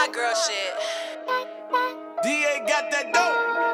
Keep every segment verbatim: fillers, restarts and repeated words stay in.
hot girl shit. D A got that dope.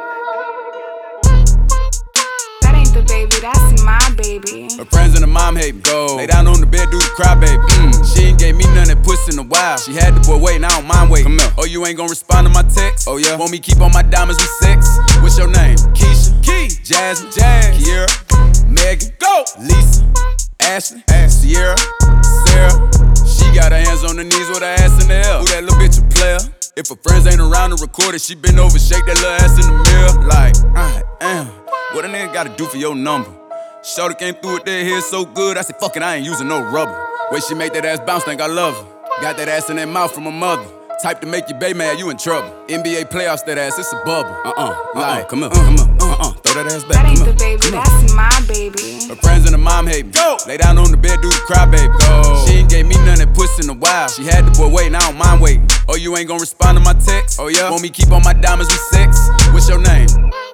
That ain't the baby, that's my baby. Her friends and her mom hate me. Go. Lay down on the bed, do the cry, baby. Mm. She ain't gave me none that puss in a while. She had the boy waiting, I don't mind waiting. Come here. Oh, you ain't gon' respond to my text? Oh, yeah. Want me keep on my diamonds with sex? What's your name? Keisha, Key, Jasmine, Jazz, Kiera, Megan, Go, Lisa, Ashley, Ash, Sierra, Sarah. She got her hands on her knees with her ass in the air. Who that little bitch a player? If her friends ain't around to record it, she been over, shake that little ass in the mirror. Like, I am. What a nigga gotta do for your number? Shorty came through with that hair so good, I said, fuck it, I ain't using no rubber. Way she make that ass bounce, think I love her. Got that ass in that mouth from her mother. Type to make your bae mad, you in trouble. N B A playoffs, that ass, it's a bubble. Uh-uh, like, uh-uh, come here, come here, uh-uh, throw that ass back. That ain't come the here, baby, come that's my baby. Her friends and her mom hate me. Go. Lay down on the bed, do the cry, baby. Go. She ain't gave me none that puss in a while. She had the boy waiting, I don't mind waiting. Oh, you ain't gon' respond to my text? Oh, yeah? Want me keep on my diamonds with sex? What's your name?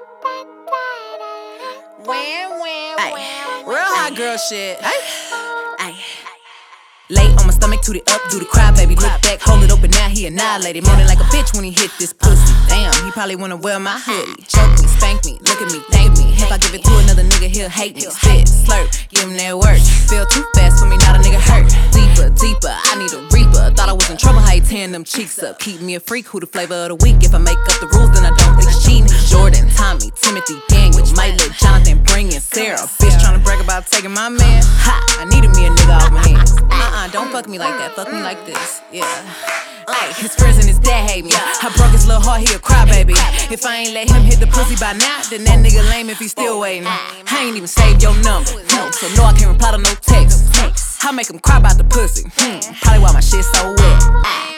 Win, win, win. Real hot girl shit. Ay. Lay on my stomach, toot it up, do the cry, baby. Look back, hold it open, now he annihilated. Moaning like a bitch when he hit this pussy. Damn, he probably wanna wear my hoodie. Choke me, spank me, look at me, thank me. If I give it to another nigga, he'll hate me. Spit, slurp, give him that work. Feel too fast for me, not a nigga hurt. Deeper, deeper, I need a reaper. Thought I was in trouble, how you tearing them cheeks up. Keep me a freak, who the flavor of the week. If I make up the rules, then I don't think it's cheating. Jordan, Tommy, Timothy, Daniel, might let Jonathan bring in Sarah. Bitch tryna brag about taking my man. Ha, I needed me a nigga off my hands. Uh-uh, don't fuck me like that, fuck me like this, yeah. Ay, his friends and his dad hate me. I broke his little heart, he a cry, baby. If I ain't let him hit the pussy by now, then that nigga lame if he still waiting. I ain't even saved your number, so no, I can't reply to no text. I make him cry about the pussy, hmm, probably why my shit so wet.